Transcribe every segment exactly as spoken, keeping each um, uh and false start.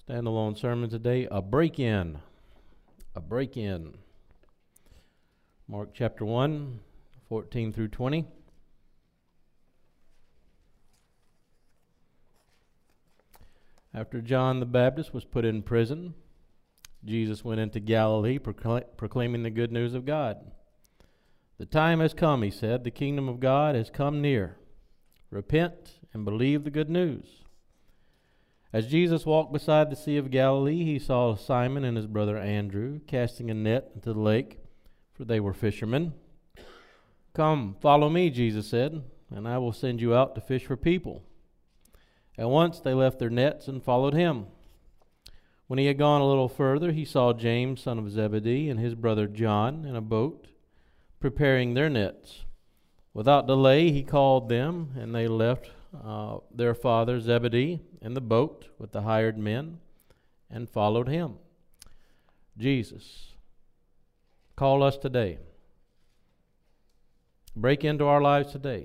Standalone sermon today, a break-in. A break-in. Mark chapter one, fourteen through twenty. After John the Baptist was put in prison, Jesus went into Galilee procl- proclaiming the good news of God. The time has come, he said, the kingdom of God has come near. Repent and believe the good news. As Jesus walked beside the Sea of Galilee, he saw Simon and his brother Andrew casting a net into the lake, for they were fishermen. "Come, follow me," Jesus said, "and I will send you out to fish for people." At once they left their nets and followed him. When he had gone a little further, he saw James, son of Zebedee, and his brother John in a boat, preparing their nets. Without delay he called them, and they left uh, their father Zebedee in the boat with the hired men and followed him. Jesus, call us today. Break into our lives today.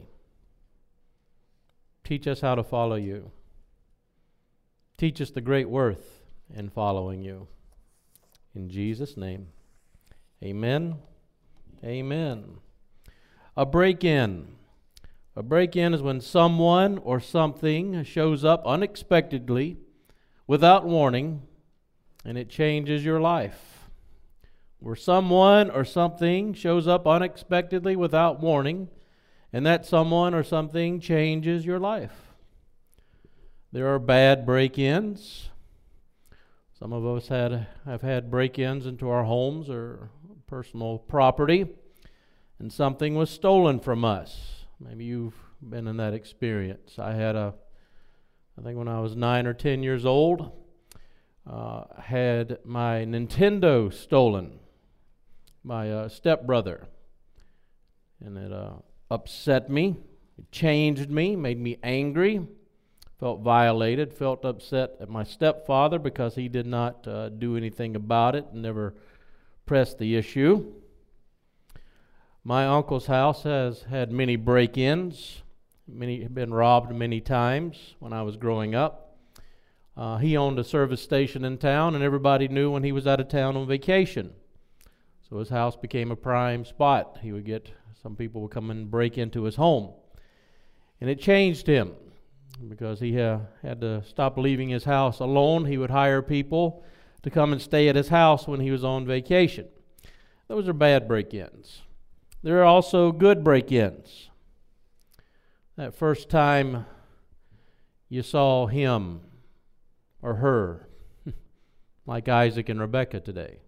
Teach us how to follow you. Teach us the great worth in following you. In Jesus' name, amen. Amen. A break-in. A break-in is when someone or something shows up unexpectedly, without warning, and it changes your life. Where someone or something shows up unexpectedly without warning, and that someone or something changes your life. There are bad break-ins. Some of us had have had break-ins into our homes or personal property, and something was stolen from us. Maybe you've been in that experience. I had a, I think when I was nine or ten years old, uh, had my Nintendo stolen by a stepbrother, and it uh, upset me. It changed me, made me angry, felt violated, felt upset at my stepfather because he did not uh, do anything about it, never pressed the issue. My uncle's house has had many break-ins. Many have been robbed many times when I was growing up. Uh, he owned a service station in town, and everybody knew when he was out of town on vacation. So his house became a prime spot. He would get, some people would come and break into his home. And it changed him because he uh, had to stop leaving his house alone. He would hire people to come and stay at his house when he was on vacation. Those are bad break-ins. There are also good break-ins. That first time you saw him or her, like Isaac and Rebekah today.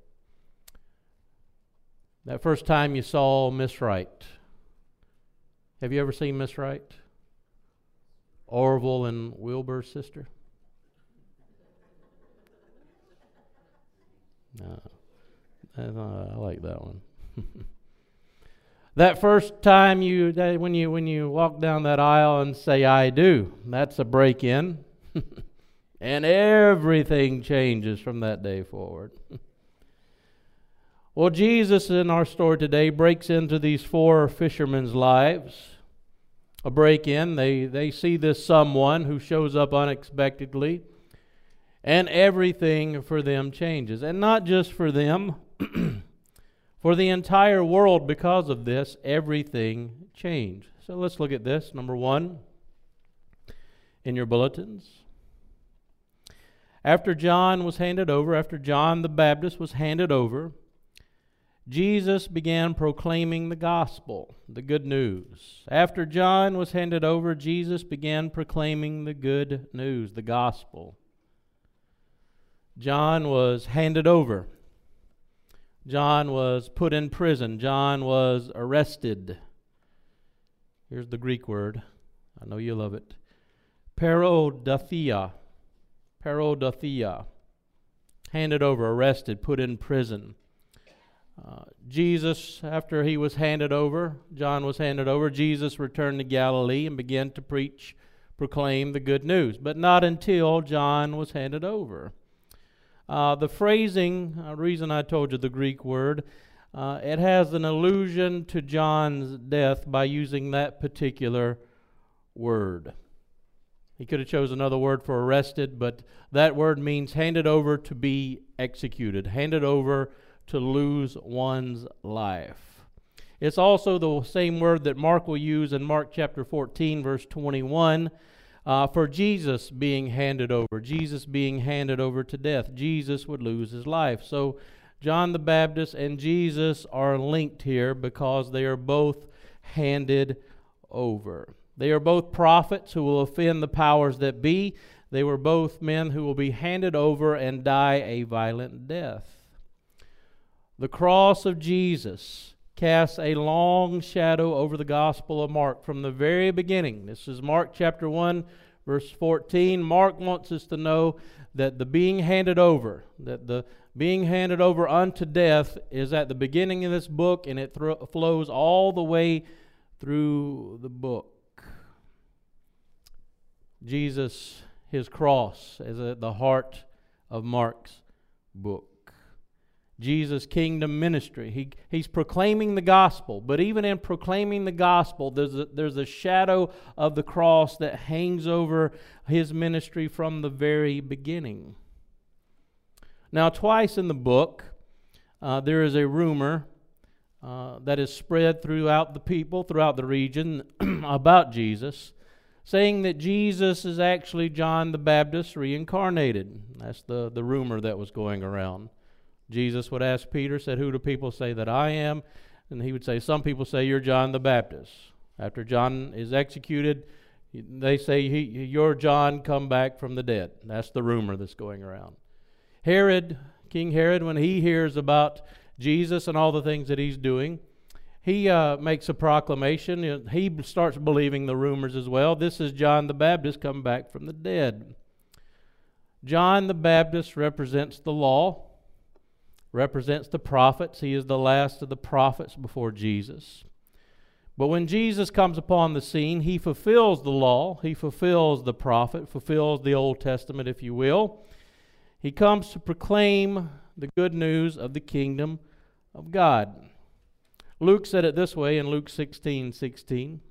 That first time you saw Miss Wright. Have you ever seen Miss Wright? Orville and Wilbur's sister? No, I like that one. That first time you, that when you when you walk down that aisle and say, "I do," that's a break-in. And everything changes from that day forward. Well, Jesus in our story today breaks into these four fishermen's lives. A break-in. They, they see this someone who shows up unexpectedly, and everything for them changes. And not just for them. For the entire world, because of this, everything changed. So let's look at this. Number one, in your bulletins. After John was handed over, after John the Baptist was handed over, Jesus began proclaiming the gospel, the good news. After John was handed over, Jesus began proclaiming the good news, the gospel. John was handed over. John was put in prison. John was arrested. Here's the Greek word. I know you love it. Parodothia. Parodothia. Handed over, arrested, put in prison. Uh, Jesus, after he was handed over, John was handed over, Jesus returned to Galilee and began to preach, proclaim the good news. But not until John was handed over. Uh, the phrasing, uh, reason I told you the Greek word, uh, it has an allusion to John's death by using that particular word. He could have chosen another word for arrested, but that word means handed over to be executed, handed over to lose one's life. It's also the same word that Mark will use in Mark chapter fourteen, verse twenty-one, uh, for Jesus being handed over, Jesus being handed over to death. Jesus would lose his life. So John the Baptist and Jesus are linked here because they are both handed over. They are both prophets who will offend the powers that be. They were both men who will be handed over and die a violent death. The cross of Jesus casts a long shadow over the Gospel of Mark from the very beginning. This is Mark chapter one, verse fourteen. Mark wants us to know that the being handed over, that the being handed over unto death is at the beginning of this book, and it thro- flows all the way through the book. Jesus, his cross, is at the heart of Mark's book. Jesus' kingdom ministry. He, he's proclaiming the gospel, but even in proclaiming the gospel, there's a, there's a shadow of the cross that hangs over his ministry from the very beginning. Now, twice in the book, uh, there is a rumor uh, that is spread throughout the people, throughout the region, about Jesus, saying that Jesus is actually John the Baptist reincarnated. That's the, the rumor that was going around. Jesus would ask Peter, said, "Who do people say that I am?" And he would say, "Some people say you're John the Baptist." After John is executed, they say, he, "You're John come back from the dead." That's the rumor that's going around. Herod, King Herod, when he hears about Jesus and all the things that he's doing, he uh, makes a proclamation. He starts believing the rumors as well. This is John the Baptist come back from the dead. John the Baptist represents the law, represents the prophets. He is the last of the prophets before Jesus. But when Jesus comes upon the scene, he fulfills the law, he fulfills the prophet, fulfills the Old Testament, if you will. He comes to proclaim the good news of the kingdom of God. Luke said it this way in Luke sixteen sixteen.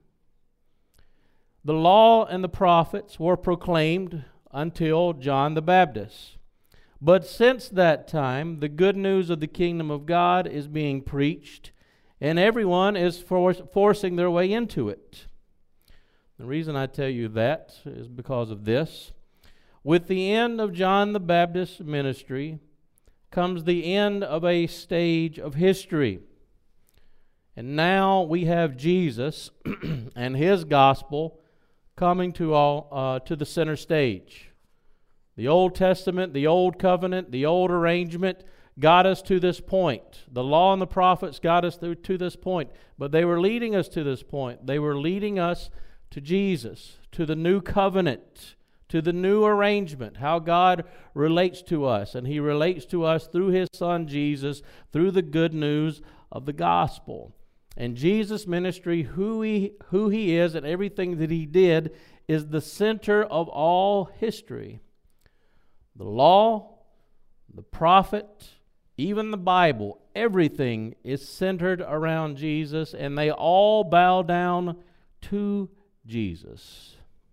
The law and the prophets were proclaimed until John the Baptist. But since that time, the good news of the kingdom of God is being preached, and everyone is for- forcing their way into it. The reason I tell you that is because of this. With the end of John the Baptist's ministry comes the end of a stage of history. And now we have Jesus and his gospel coming to all uh, to the center stage. The Old Testament, the Old Covenant, the Old Arrangement got us to this point. The law and the prophets got us through to this point. But they were leading us to this point. They were leading us to Jesus, to the new covenant, to the new arrangement, how God relates to us. And he relates to us through his Son Jesus, through the good news of the gospel. And Jesus' ministry, who he, who he is and everything that he did, is the center of all history. The law, the prophet, even the Bible, everything is centered around Jesus, and they all bow down to Jesus.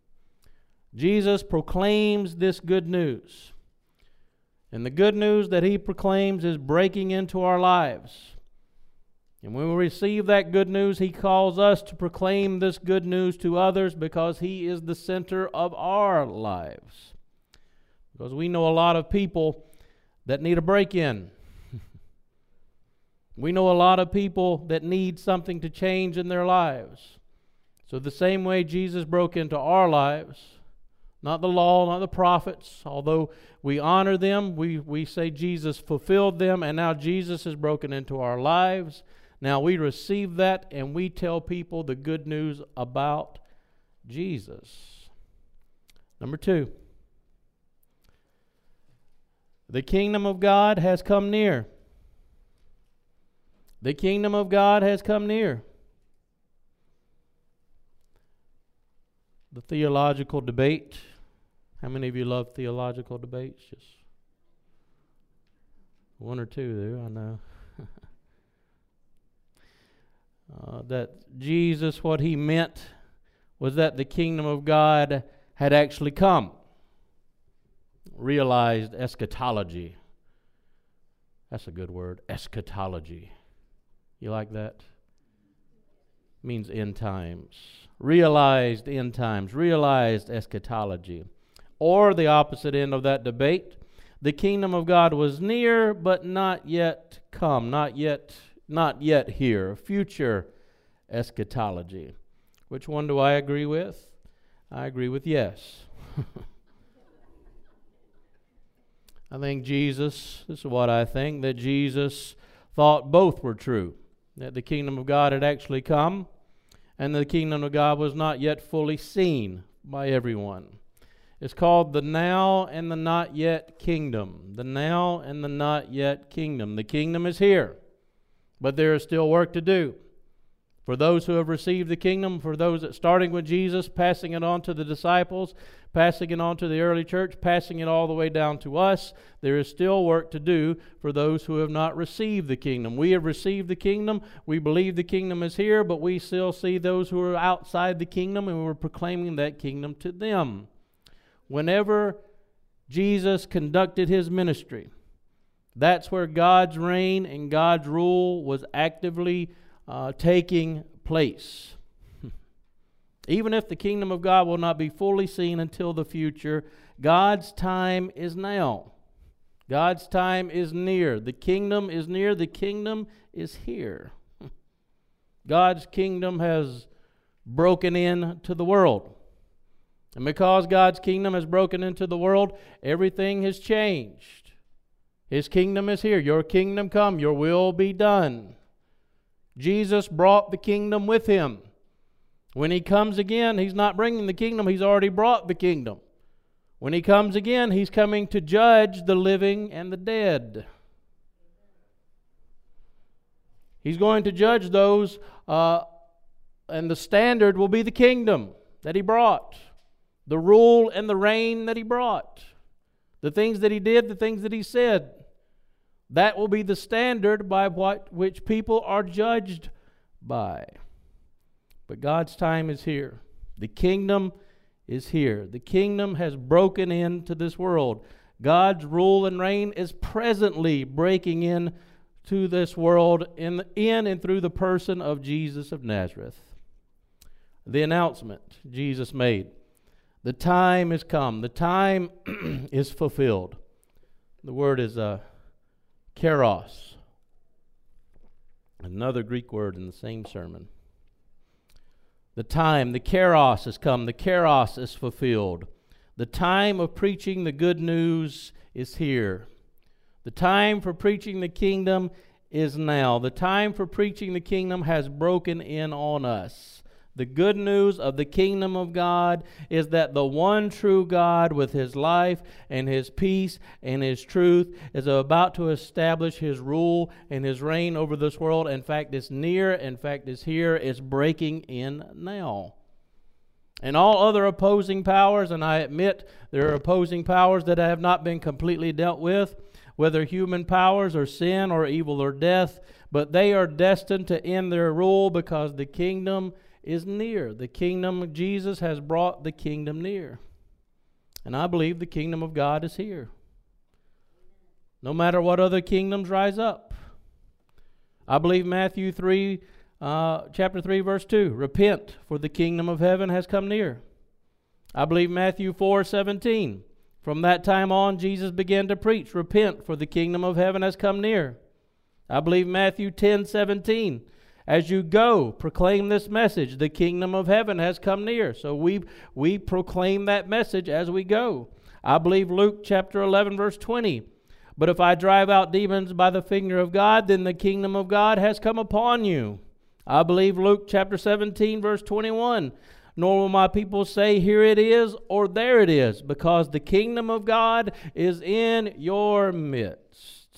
Jesus proclaims this good news. And the good news that he proclaims is breaking into our lives. And when we receive that good news, he calls us to proclaim this good news to others because he is the center of our lives. Because we know a lot of people that need a break-in. We know a lot of people that need something to change in their lives. So the same way Jesus broke into our lives, not the law, not the prophets, although we honor them, we, we say Jesus fulfilled them, and now Jesus has broken into our lives. Now we receive that and we tell people the good news about Jesus. Number two, the kingdom of God has come near. The kingdom of God has come near. The theological debate. How many of you love theological debates? Just one or two there, I know. Uh, that Jesus, what he meant was that the kingdom of God had actually come. Realized eschatology. That's a good word, eschatology. You like that? Means end times. Realized end times. Realized eschatology. Or the opposite end of that debate, the kingdom of God was near, but not yet come, not yet, not yet here. Future eschatology. Which one do I agree with? I agree with yes. I think Jesus, this is what I think, that Jesus thought both were true. That the kingdom of God had actually come, and the kingdom of God was not yet fully seen by everyone. It's called the now and the not yet kingdom. The now and the not yet kingdom. The kingdom is here, but there is still work to do. For those who have received the kingdom, for those that starting with Jesus, passing it on to the disciples, passing it on to the early church, passing it all the way down to us, there is still work to do for those who have not received the kingdom. We have received the kingdom. We believe the kingdom is here, but we still see those who are outside the kingdom, and we're proclaiming that kingdom to them. Whenever Jesus conducted his ministry, that's where God's reign and God's rule was actively Uh, taking place. Even if the kingdom of God will not be fully seen until the future, God's time is now. God's time is near. The kingdom is near. The kingdom is here. God's kingdom has broken into the world. And because God's kingdom has broken into the world, everything has changed. His kingdom is here. Your kingdom come. Your will be done. Jesus brought the kingdom with him. When he comes again, he's not bringing the kingdom, he's already brought the kingdom. When he comes again, he's coming to judge the living and the dead. He's going to judge those, uh, and the standard will be the kingdom that he brought, the rule and the reign that he brought, the things that he did, the things that he said. That will be the standard by what which people are judged by. But God's time is here. The kingdom is here. The kingdom has broken into this world. God's rule and reign is presently breaking in to this world in, in and through the person of Jesus of Nazareth. The announcement Jesus made. The time has come. The time is fulfilled. The word is uh, Kairos, another Greek word in the same sermon. The time, the Kairos has come. The Kairos is fulfilled. The time of preaching the good news is here. The time for preaching the kingdom is now. The time for preaching the kingdom has broken in on us. The good news of the kingdom of God is that the one true God with his life and his peace and his truth is about to establish his rule and his reign over this world. In fact, it's near. In fact, it's here. It's breaking in now. And all other opposing powers, and I admit there are opposing powers that have not been completely dealt with, whether human powers or sin or evil or death, but they are destined to end their rule because the kingdom is near. The kingdom of Jesus has brought the kingdom near. And I believe the kingdom of God is here. No matter what other kingdoms rise up. I believe Matthew three, uh, chapter three, verse two, repent, for the kingdom of heaven has come near. I believe Matthew four, seventeen, from that time on Jesus began to preach, repent, for the kingdom of heaven has come near. I believe Matthew ten, seventeen, as you go, proclaim this message. The kingdom of heaven has come near. So we we proclaim that message as we go. I believe Luke chapter eleven, verse twenty. But if I drive out demons by the finger of God, then the kingdom of God has come upon you. I believe Luke chapter seventeen, verse twenty-one. Nor will my people say, here it is, or there it is, because the kingdom of God is in your midst.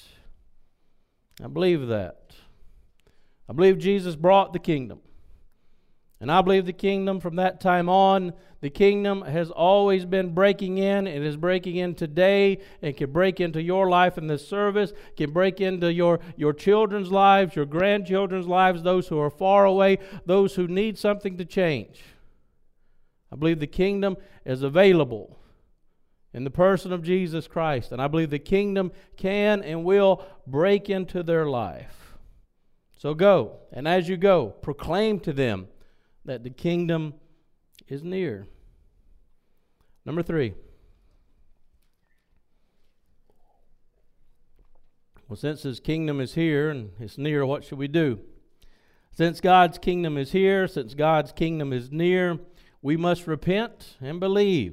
I believe that. I believe Jesus brought the kingdom. And I believe the kingdom from that time on, the kingdom has always been breaking in. It is breaking in today and can break into your life in this service, can break into your, your children's lives, your grandchildren's lives, those who are far away, those who need something to change. I believe the kingdom is available in the person of Jesus Christ. And I believe the kingdom can and will break into their life. So go, and as you go, proclaim to them that the kingdom is near. Number three. Well, since His kingdom is here and it's near, what should we do? Since God's kingdom is here, since God's kingdom is near, we must repent and believe.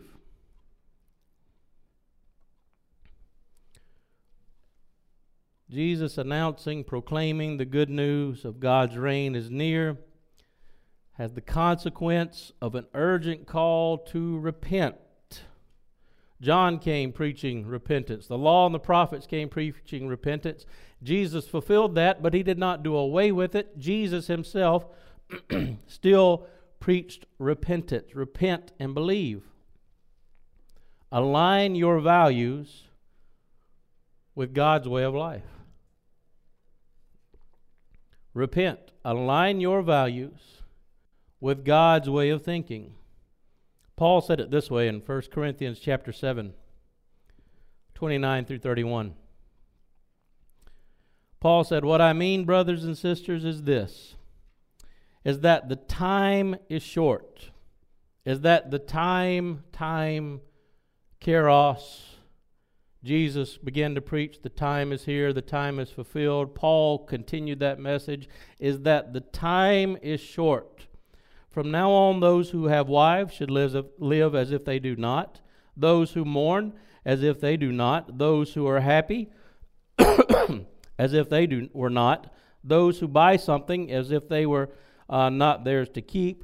Jesus announcing, proclaiming the good news of God's reign is near has the consequence of an urgent call to repent. John came preaching repentance. The law and the prophets came preaching repentance. Jesus fulfilled that, but He did not do away with it. Jesus Himself still preached repentance. Repent and believe. Align your values with God's way of life. Repent. Align your values with God's way of thinking. Paul said it this way in First Corinthians chapter seven, twenty-nine through thirty-one. Paul said, "What I mean, brothers and sisters, is this, is that the time is short, is that the time, time, kairos." Jesus began to preach, the time is here, the time is fulfilled. Paul continued that message, is that the time is short. From now on, those who have wives should live, live as if they do not. Those who mourn, as if they do not. Those who are happy, as if they do, were not. Those who buy something, as if they were uh, not theirs to keep.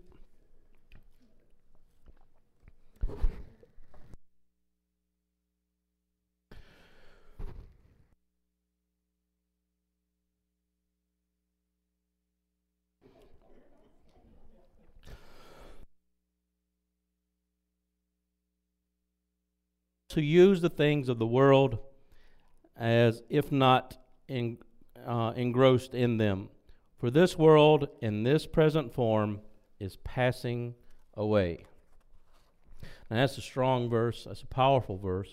To use the things of the world as if not in, uh, engrossed in them. For this world in this present form is passing away. Now that's a strong verse. That's a powerful verse.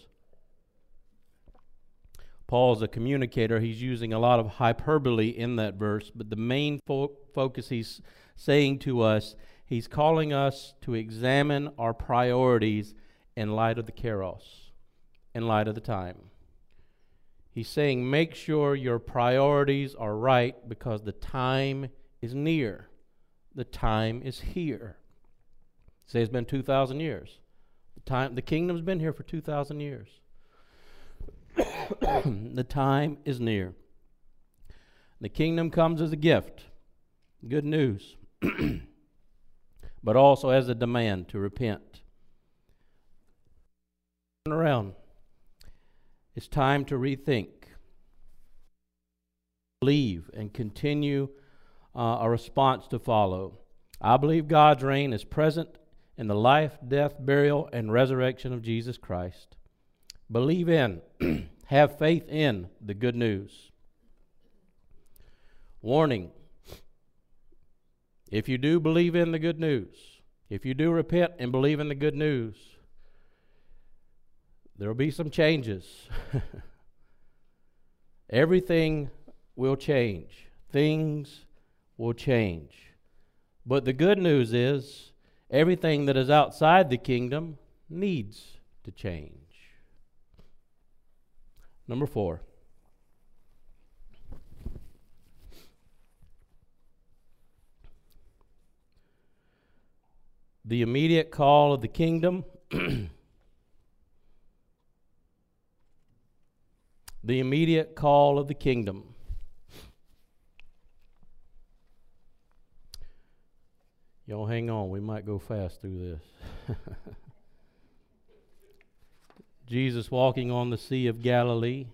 Paul's a communicator. He's using a lot of hyperbole in that verse, but the main fo- focus he's saying to us, he's calling us to examine our priorities in light of the kairos. In light of the time. He's saying make sure your priorities are right because the time is near. The time is here. Say it's been two thousand years. The time, the kingdom's been here for two thousand years. The time is near. The kingdom comes as a gift. Good news. But also as a demand to repent. Turn around. It's time to rethink, believe, and continue uh, a response to follow. I believe God's reign is present in the life, death, burial, and resurrection of Jesus Christ. Believe in, have faith in the good news. Warning, if you do believe in the good news, if you do repent and believe in the good news, there will be some changes. Everything will change. Things will change. But the good news is everything that is outside the kingdom needs to change. Number four. The immediate call of the kingdom The immediate call of the kingdom. Y'all hang on, we might go fast through this. Jesus walking on the Sea of Galilee,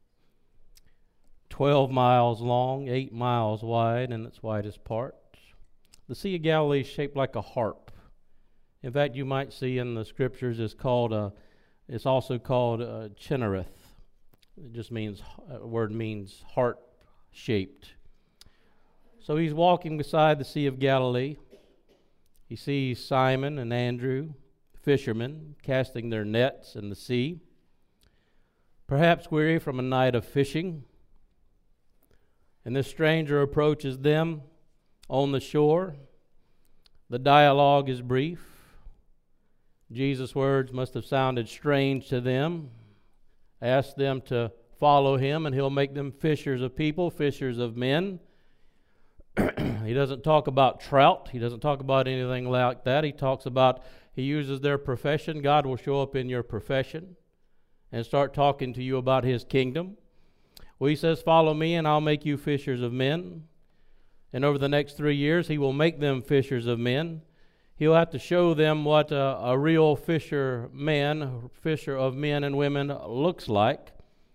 twelve miles long, eight miles wide in its widest part. The Sea of Galilee is shaped like a harp. In fact, you might see in the scriptures it's called a, it's also called a Chinnereth. It just means, a word means heart-shaped. So he's walking beside the Sea of Galilee. He sees Simon and Andrew, fishermen, casting their nets in the sea, perhaps weary from a night of fishing. And this stranger approaches them on the shore. The dialogue is brief. Jesus' words must have sounded strange to them. Ask them to follow him, and he'll make them fishers of people, fishers of men. He doesn't talk about trout. He doesn't talk about anything like that. He talks about, he uses their profession. God will show up in your profession and start talking to you about his kingdom. Well, he says, follow me and I'll make you fishers of men. And over the next three years, he will make them fishers of men. He'll have to show them what a, a real fisherman, fisher of men and women looks like.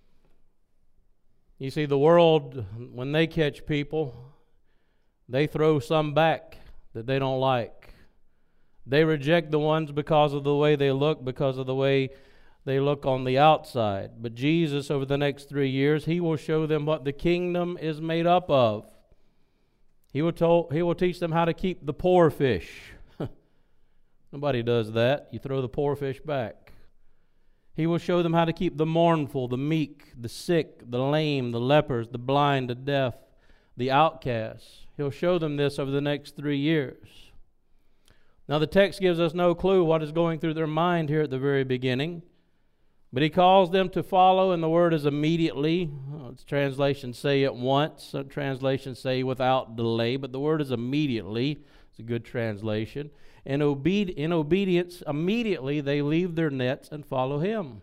You see, the world, when they catch people, they throw some back that they don't like. They reject the ones because of the way they look, because of the way they look on the outside. But Jesus, over the next three years, he will show them what the kingdom is made up of. He will, to- he will teach them how to keep the poor fish. Nobody does that. You throw the poor fish back. He will show them how to keep the mournful, the meek, the sick, the lame, the lepers, the blind, the deaf, the outcasts. He'll show them this over the next three years. Now the text gives us no clue what is going through their mind here at the very beginning. But he calls them to follow, and the word is immediately. Well, translations say at once. Some translations say without delay, but the word is immediately. It's a good translation. And obedi- in obedience, immediately they leave their nets and follow him.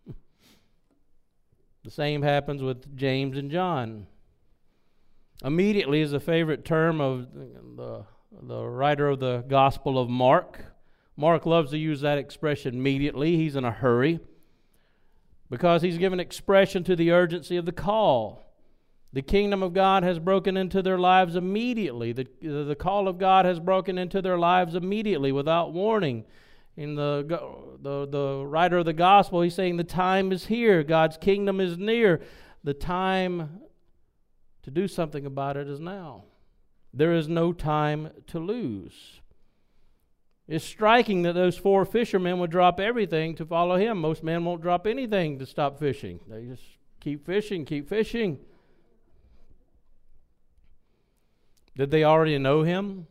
The same happens with James and John. Immediately is a favorite term of the, the writer of the Gospel of Mark. Mark loves to use that expression, immediately. He's in a hurry because he's given expression to the urgency of the call. The kingdom of God has broken into their lives immediately. The, the call of God has broken into their lives immediately without warning. In the, the, the writer of the gospel, he's saying the time is here. God's kingdom is near. The time to do something about it is now. There is no time to lose. It's striking that those four fishermen would drop everything to follow him. Most men won't drop anything to stop fishing. They just keep fishing, keep fishing. Did they already know him?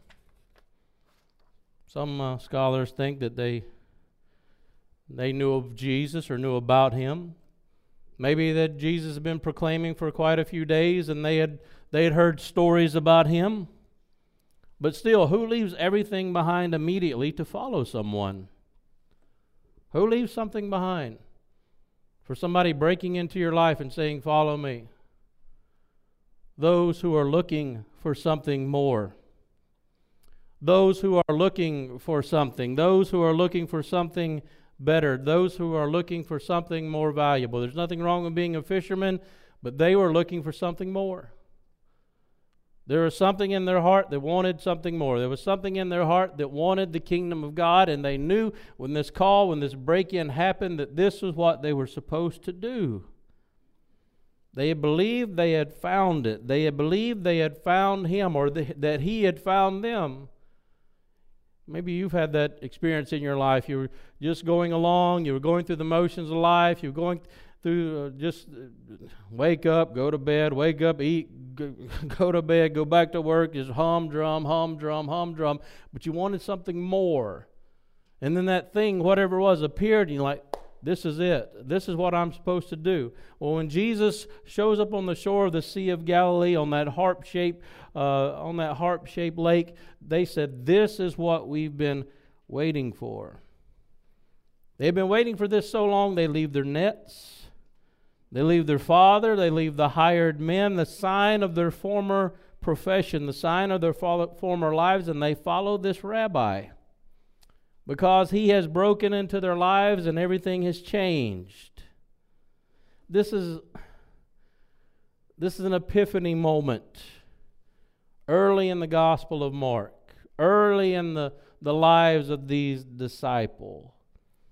Some uh, scholars think that they they knew of Jesus or knew about him. Maybe that Jesus had been proclaiming for quite a few days and they had they had heard stories about him. But still, who leaves everything behind immediately to follow someone? Who leaves something behind for somebody breaking into your life and saying, follow me? Those who are looking for something more. Those who are looking for something. Those who are looking for something better. Those who are looking for something more valuable. There's nothing wrong with being a fisherman, but they were looking for something more. There was something in their heart that wanted something more. There was something in their heart that wanted the kingdom of God, and they knew when this call, when this break-in happened, that this was what they were supposed to do. They had believed they had found it. They had believed they had found him, or the, that he had found them. Maybe you've had that experience in your life. You were just going along. You were going through the motions of life. You were going through uh, just uh, wake up, go to bed, wake up, eat, go, go to bed, go back to work, just humdrum, humdrum, humdrum. But you wanted something more. And then that thing, whatever it was, appeared, and you're like, this is it. This is what I'm supposed to do. Well, when Jesus shows up on the shore of the Sea of Galilee on that harp-shaped, uh, on that harp-shaped lake, they said, this is what we've been waiting for. They've been waiting for this so long, they leave their nets, they leave their father, they leave the hired men, the sign of their former profession, the sign of their former lives, and they follow this rabbi. Because he has broken into their lives and everything has changed. This is, this is an epiphany moment. Early in the Gospel of Mark. Early in the, the lives of these disciples.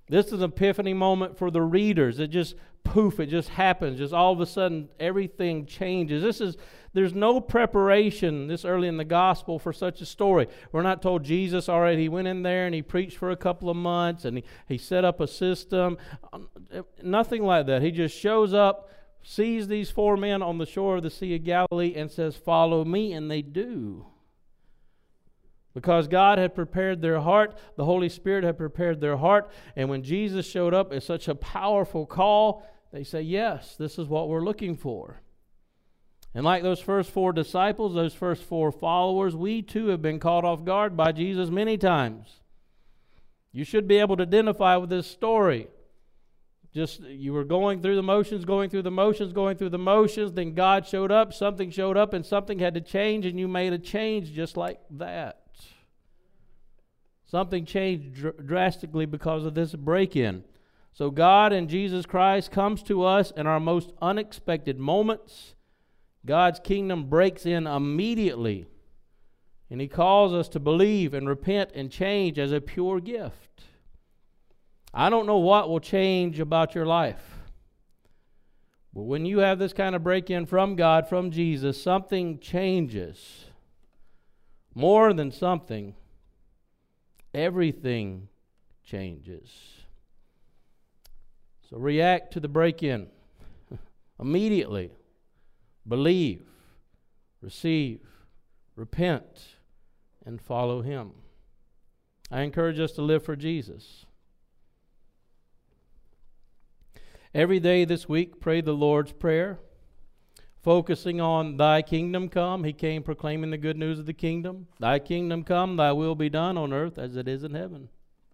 This is an epiphany moment for the readers. It just, poof, it just happens. Just all of a sudden, everything changes. This is, there's no preparation this early in the gospel for such a story. We're not told Jesus, all right, he went in there and he preached for a couple of months and he, he set up a system. Nothing like that. He just shows up, sees these four men on the shore of the Sea of Galilee and says, follow me, and they do. Because God had prepared their heart, the Holy Spirit had prepared their heart, and when Jesus showed up as such a powerful call, they say, yes, this is what we're looking for. And like those first four disciples, those first four followers, we too have been caught off guard by Jesus many times. You should be able to identify with this story. Just, you were going through the motions, going through the motions, going through the motions, then God showed up, something showed up, and something had to change, and you made a change just like that. Something changed dr- drastically because of this break-in. So God and Jesus Christ comes to us in our most unexpected moments. God's kingdom breaks in immediately, and He calls us to believe and repent and change as a pure gift. I don't know what will change about your life, but when you have this kind of break-in from God, from Jesus, something changes. More than something, everything changes. So react to the break-in immediately. Believe, receive, repent, and follow Him. I encourage us to live for Jesus. Every day this week, pray the Lord's Prayer, focusing on Thy kingdom come. He came proclaiming the good news of the kingdom. Thy kingdom come, Thy will be done on earth as it is in heaven.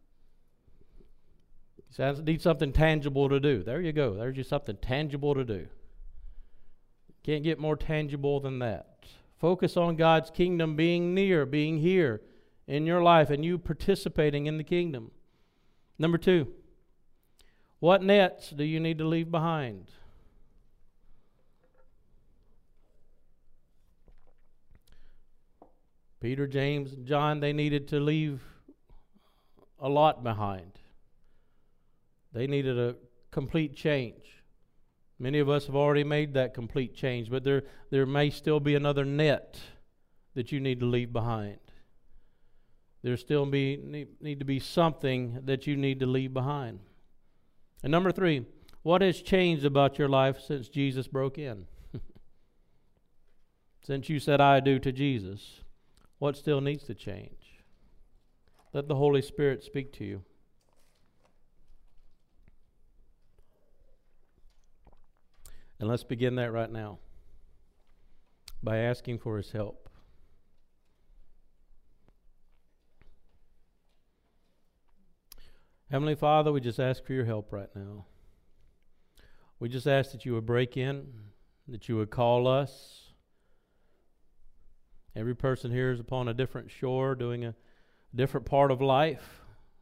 So I need something tangible to do. There you go. There's just something tangible to do. Can't get more tangible than that. Focus on God's kingdom being near, being here in your life, and you participating in the kingdom. Number two, what nets do you need to leave behind? Peter, James, and John, they needed to leave a lot behind. They needed a complete change. Many of us have already made that complete change, but there, there may still be another net that you need to leave behind. There still be need, need to be something that you need to leave behind. And number three, what has changed about your life since Jesus broke in? Since you said, I do to Jesus, what still needs to change? Let the Holy Spirit speak to you. And let's begin that right now by asking for His help. Heavenly Father, we just ask for your help right now. We just ask that you would break in, that you would call us. Every person here is upon a different shore, doing a different part of life.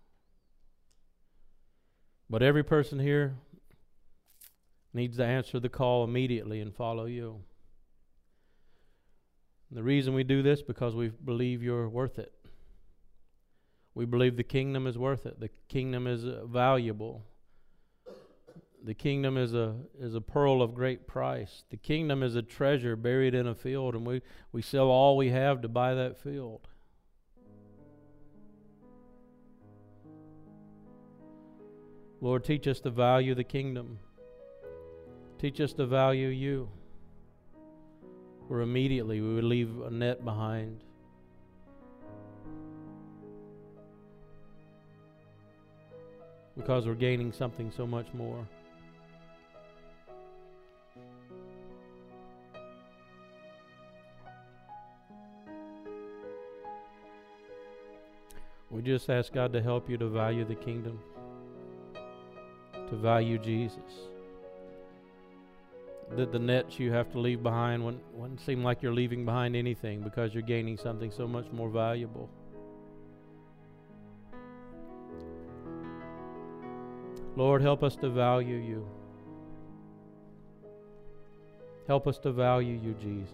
But every person here needs to answer the call immediately and follow you. And the reason we do this because we believe you're worth it. We believe the kingdom is worth it. The kingdom is uh, valuable. The kingdom is a is a pearl of great price. The kingdom is a treasure buried in a field, and we, we sell all we have to buy that field. Lord, teach us to value the kingdom. Teach us to value you. Where immediately we would leave a net behind. Because we're gaining something so much more. We just ask God to help you to value the kingdom, to value Jesus. That the nets you have to leave behind wouldn't, wouldn't seem like you're leaving behind anything because you're gaining something so much more valuable. Lord, help us to value you. Help us to value you, Jesus.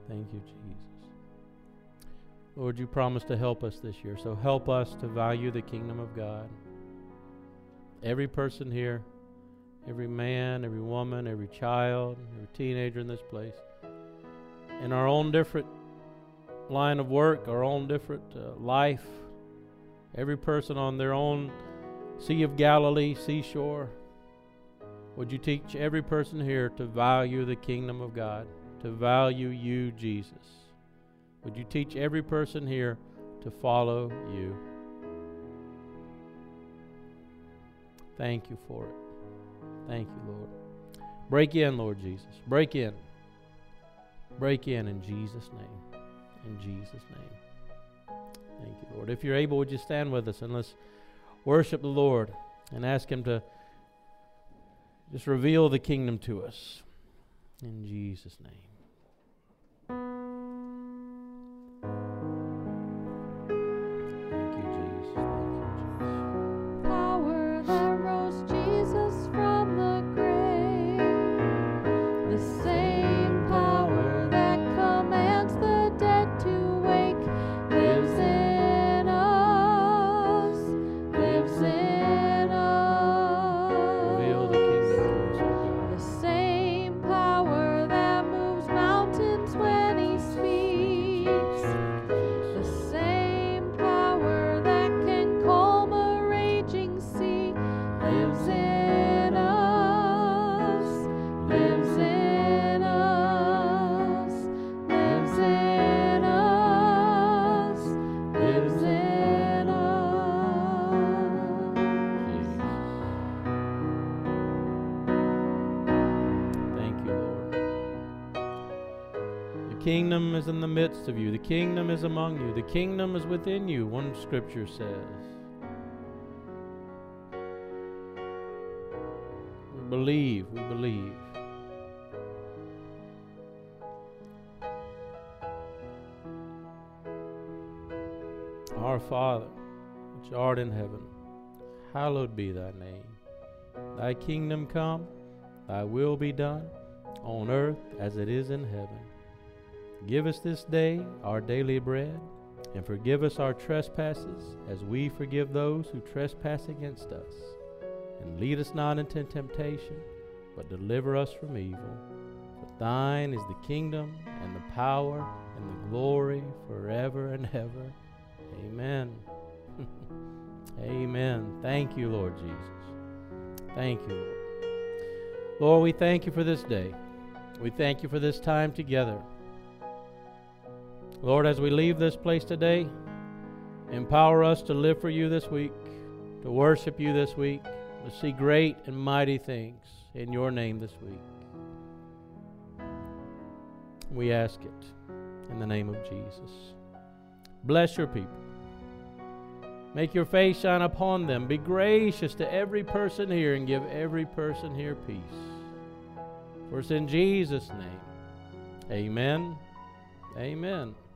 Thank you, Jesus. Lord, you promised to help us this year, so help us to value the kingdom of God. Every person here, every man, every woman, every child, every teenager in this place, in our own different line of work, our own different uh, life, every person on their own Sea of Galilee, seashore, would you teach every person here to value the kingdom of God, to value you, Jesus? Would you teach every person here to follow you? Thank you for it. Thank you, Lord. Break in, Lord Jesus. Break in. Break in in Jesus' name. In Jesus' name. Thank you, Lord. If you're able, would you stand with us and let's worship the Lord and ask Him to just reveal the kingdom to us. In Jesus' name. Thank you, Jesus. Thank you, Jesus. Power that rose Jesus from the grave, the same power that commands the dead to wake, lives in us, lives in us. Reveal the kingdom to us, oh God. The same power that moves mountains when He speaks, the same power that can calm a raging sea, lives in us, lives in us, lives in us, lives in us. Thank you, Lord. The kingdom is in the midst of you. The kingdom is among you. The kingdom is within you, one scripture says. We believe, we believe. Our Father, which art in heaven, hallowed be thy name. Thy kingdom come, thy will be done, on earth as it is in heaven. Give us this day our daily bread, and forgive us our trespasses, as we forgive those who trespass against us. And lead us not into temptation, but deliver us from evil. For thine is the kingdom, and the power, and the glory, forever and ever. Amen. Amen. Thank you, Lord Jesus. Thank you, Lord. Lord, we thank you for this day. We thank you for this time together. Lord, as we leave this place today, empower us to live for you this week, to worship you this week, to see great and mighty things in your name this week. We ask it in the name of Jesus. Bless your people. Make your face shine upon them. Be gracious to every person here and give every person here peace. For it's in Jesus' name. Amen. Amen.